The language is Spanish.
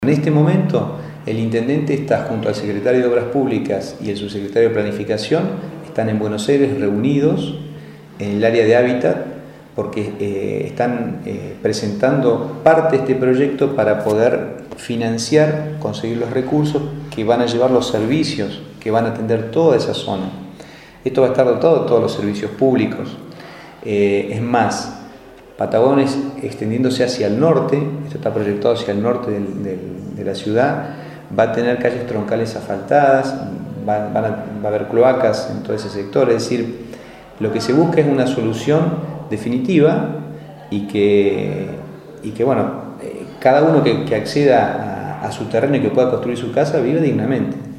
En este momento, el intendente está junto al secretario de Obras Públicas y el subsecretario de Planificación, están en Buenos Aires reunidos en el área de hábitat porque están presentando parte de este proyecto para poder financiar, conseguir los recursos que van a llevar los servicios, que van a atender toda esa zona. Esto va a estar dotado de todos los servicios públicos. Es más, Patagones extendiéndose hacia el norte, esto está proyectado hacia el norte de la ciudad, va a tener calles troncales asfaltadas, va a haber cloacas en todo ese sector, es decir, lo que se busca es una solución definitiva y que bueno, cada uno que acceda a su terreno y que pueda construir su casa vive dignamente.